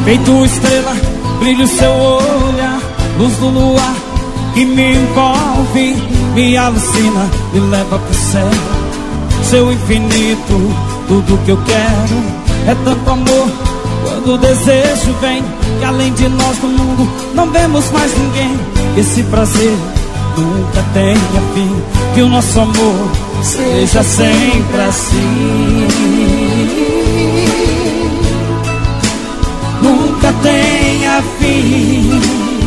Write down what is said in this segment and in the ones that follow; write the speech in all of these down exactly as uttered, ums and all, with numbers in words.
Feito estrela, brilha o seu olhar, luz do luar que me envolve, me alucina, me leva pro céu. Seu infinito, tudo que eu quero é tanto amor. Quando o desejo vem, que além de nós no mundo não vemos mais ninguém. Esse prazer nunca tenha fim, que o nosso amor seja sempre assim. Nunca tenha fim,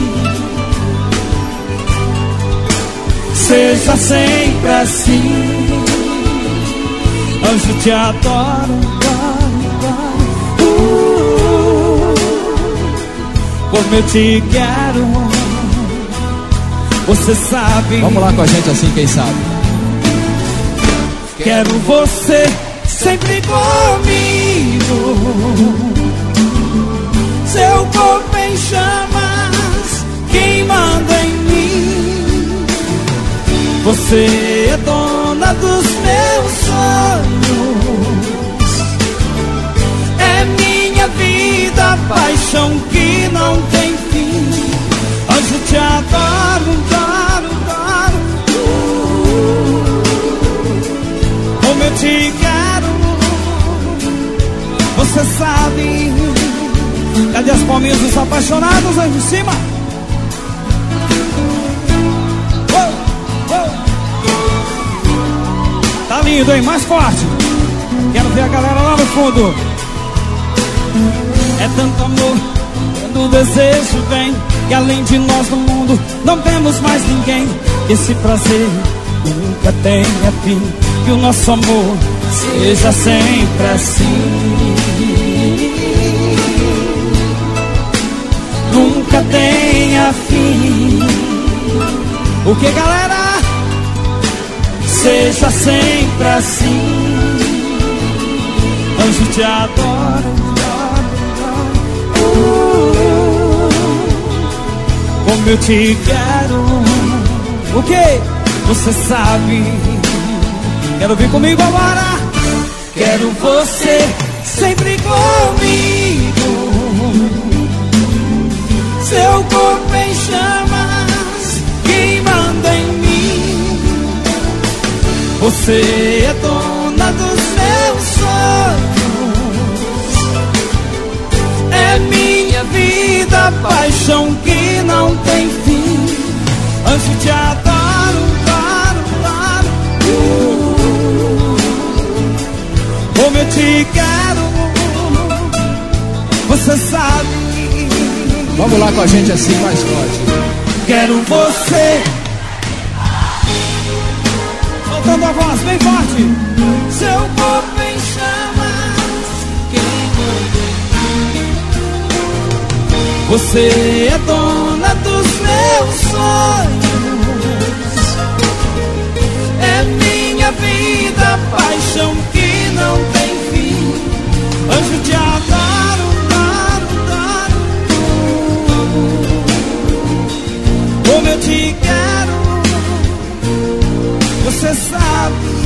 seja sempre assim. Anjo, te adoro, adoro, uh, como eu te quero, você sabe. Vamos lá com a gente assim, quem sabe. Quero você sempre comigo, seu corpo em chamas, queimando em mim. Você é dona dos meus sonhos, é minha vida, paixão que não tem fim. Anjo, te adoro, adoro, adoro, uh, como eu te quero, você sabe. Cadê as palminhas dos apaixonados aí em cima? Oh, oh. Tá lindo, hein? Mais forte. Quero ver a galera lá no fundo. É tanto amor, quando o desejo vem, que além de nós no mundo não temos mais ninguém. Esse prazer nunca tenha fim, que o nosso amor seja sempre assim. Nunca tenha fim. O que, galera? Seja sempre assim. Anjo, te adoro, adoro, uh, como eu te quero. O que? Você sabe. Quero vir comigo agora. Quero você sempre comigo, seu corpo em chamas, queimando em mim. Você é dona dos meus sonhos, é minha vida, paixão que não tem fim. Anjo, te adoro, adoro, adoro, uh, como eu te quero, você sabe. Vamos lá com a gente assim, mais forte. Quero você. Soltando a voz bem forte. Seu corpo em chamas, você é dona dos meus sonhos, é minha vida, paixão que não tem fim. Anjo, te adoro, adoro, adoro, como eu te quero, você sabe.